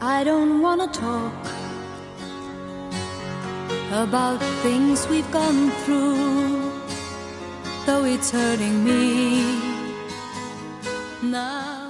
I don't wanna talk about things we've gone through, though it's hurting me now.